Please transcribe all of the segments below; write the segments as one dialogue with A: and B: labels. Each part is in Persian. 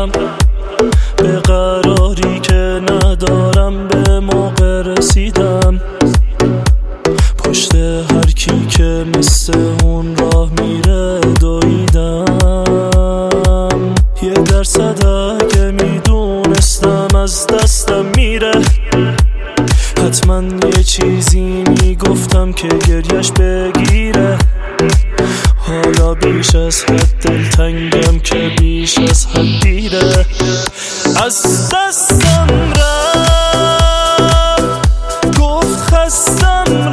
A: دویدم، به قراری که ندارم به موقع رسیدم. پشت هر کی که مثل اون راه میره دویدم. 1% اگه میدونستم از دستم میره، حتما یه چیزی میگفتم که گریش بگیره. حالا بیش از حد دلتنگم که بیش از حد دیره. از دستم رفت، گفت خستم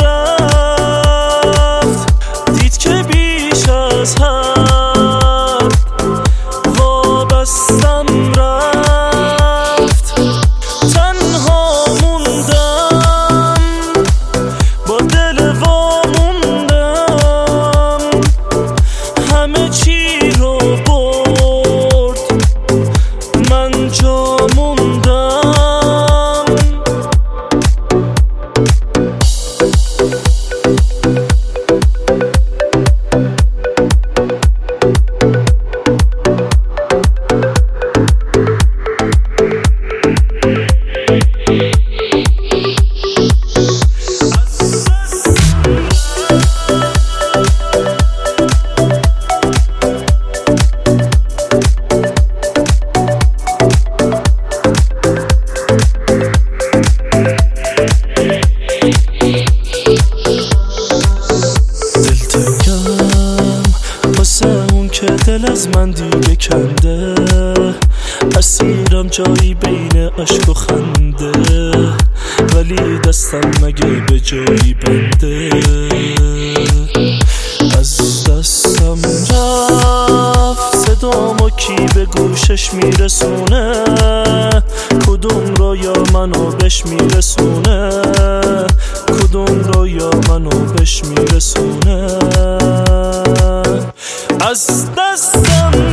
A: رفت، دید که بیش از حد وابستم رفت. تنها موندم، با دل واموندم، همه چی رو برد، من جا موندم. که دل از من دیگه کنده، اسیرم جایی بین عشق و خنده، ولی دستم مگه به جایی بنده. از دستم رفت، صدامو کی به گوشش میرسونه؟ کدوم رویا منو بهش میرسونه؟ کدوم رویا منو بهش میرسونه؟ از دستم